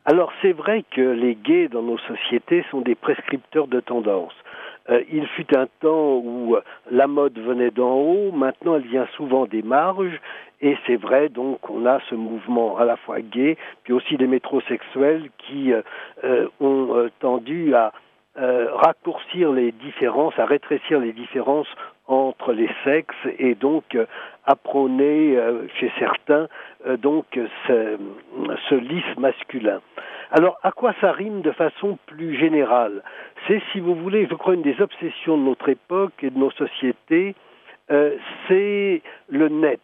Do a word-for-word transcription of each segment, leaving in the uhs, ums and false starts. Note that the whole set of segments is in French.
Alors c'est vrai que les gays dans nos sociétés sont des prescripteurs de tendance. Euh, il fut un temps où la mode venait d'en haut, maintenant elle vient souvent des marges, et c'est vrai donc qu'on a ce mouvement à la fois gay, puis aussi des métrosexuels qui euh, euh, ont euh, tendu à euh, raccourcir les différences, à rétrécir les différences entre les sexes et donc euh, à prôner euh, chez certains euh, donc ce, ce lisse masculin. Alors à quoi ça rime de façon plus générale? C'est, si vous voulez, je crois, une des obsessions de notre époque et de nos sociétés, euh, c'est le net,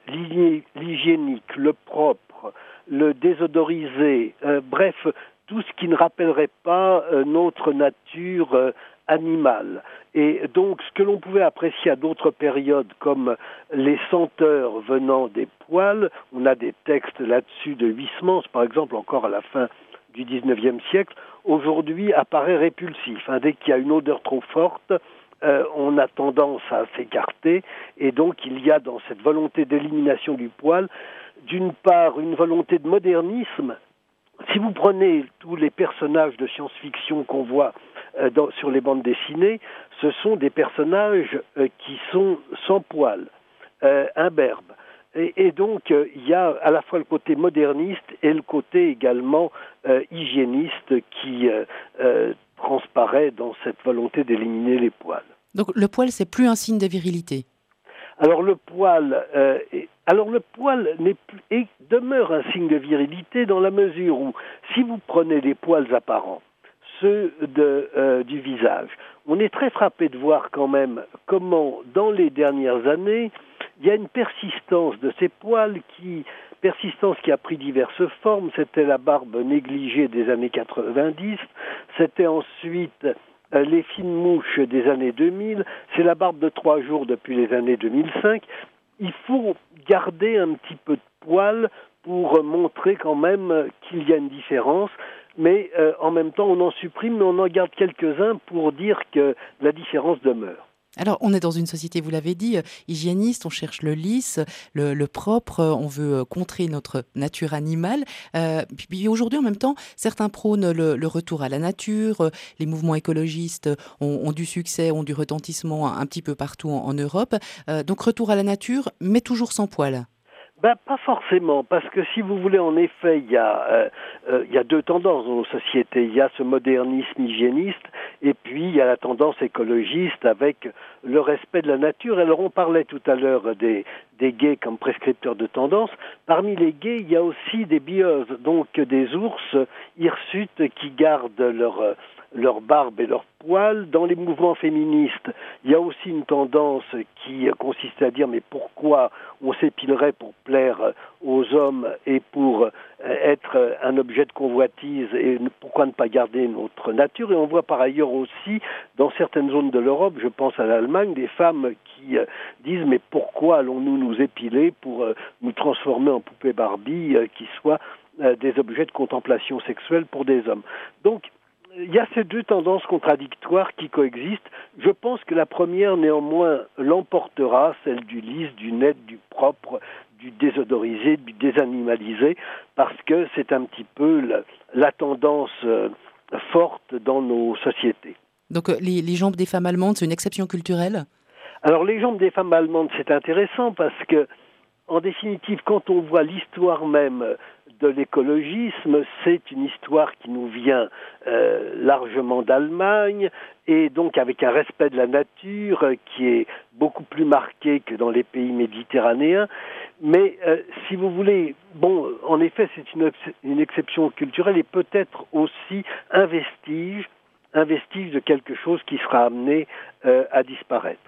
l'hygiénique, le propre, le désodorisé, euh, bref, tout ce qui ne rappellerait pas euh, notre nature euh, animale. Et donc, ce que l'on pouvait apprécier à d'autres périodes, comme les senteurs venant des poils, on a des textes là-dessus de Huysmans, par exemple, encore à la fin du dix-neuvième siècle, aujourd'hui apparaît répulsif. Hein. Dès qu'il y a une odeur trop forte, euh, on a tendance à s'écarter, et donc il y a dans cette volonté d'élimination du poil, d'une part, une volonté de modernisme. Si vous prenez tous les personnages de science-fiction qu'on voit euh, dans, sur les bandes dessinées, ce sont des personnages euh, qui sont sans poil, euh, imberbes. Et, et donc, euh, il y a à la fois le côté moderniste et le côté également euh, hygiéniste qui euh, euh, transparaît dans cette volonté d'éliminer les poils. Donc le poil, c'est plus un signe de virilité. Alors le poil, euh, est, alors le poil n'est plus, et demeure un signe de virilité dans la mesure où, si vous prenez les poils apparents, ceux de, euh, du visage, on est très frappé de voir quand même comment, dans les dernières années, il y a une persistance de ces poils qui, persistance qui a pris diverses formes. C'était la barbe négligée des années quatre-vingt-dix, c'était ensuite les fines mouches des années deux mille, c'est la barbe de trois jours depuis les années deux mille cinq. Il faut garder un petit peu de poil pour montrer quand même qu'il y a une différence, mais euh, en même temps on en supprime, mais on en garde quelques-uns pour dire que la différence demeure. Alors, on est dans une société, vous l'avez dit, euh, hygiéniste, on cherche le lisse, le, le propre, euh, on veut euh, contrer notre nature animale. Euh, puis, puis aujourd'hui, en même temps, certains prônent le, le retour à la nature, euh, les mouvements écologistes ont, ont du succès, ont du retentissement un, un petit peu partout en, en Europe. Euh, donc, retour à la nature, mais toujours sans poil. Ben, pas forcément, parce que si vous voulez, en effet, il y a, euh, euh, il y a deux tendances dans nos sociétés. Il y a ce modernisme hygiéniste, et puis il y a la tendance écologiste avec le respect de la nature. Alors on parlait tout à l'heure des, des gays comme prescripteurs de tendance. Parmi les gays, il y a aussi des bieuses, donc des ours hirsutes qui gardent leur... Euh, leur barbe et leurs poils. Dans les mouvements féministes, il y a aussi une tendance qui consiste à dire mais pourquoi on s'épilerait pour plaire aux hommes et pour être un objet de convoitise et pourquoi ne pas garder notre nature. Et on voit par ailleurs aussi dans certaines zones de l'Europe, je pense à l'Allemagne, des femmes qui disent mais pourquoi allons-nous nous épiler pour nous transformer en poupées Barbie qui soient des objets de contemplation sexuelle pour des hommes. Donc il y a ces deux tendances contradictoires qui coexistent. Je pense que la première, néanmoins, l'emportera, celle du lisse, du net, du propre, du désodorisé, du désanimalisé, parce que c'est un petit peu la, la tendance euh, forte dans nos sociétés. Donc, euh, les, les jambes des femmes allemandes, c'est une exception culturelle ? Alors, les jambes des femmes allemandes, c'est intéressant parce que, en définitive, quand on voit l'histoire même de l'écologisme, c'est une histoire qui nous vient euh, largement d'Allemagne et donc avec un respect de la nature euh, qui est beaucoup plus marqué que dans les pays méditerranéens. Mais euh, si vous voulez, bon, en effet, c'est une, une exception culturelle et peut-être aussi un vestige, un vestige de quelque chose qui sera amené euh, à disparaître.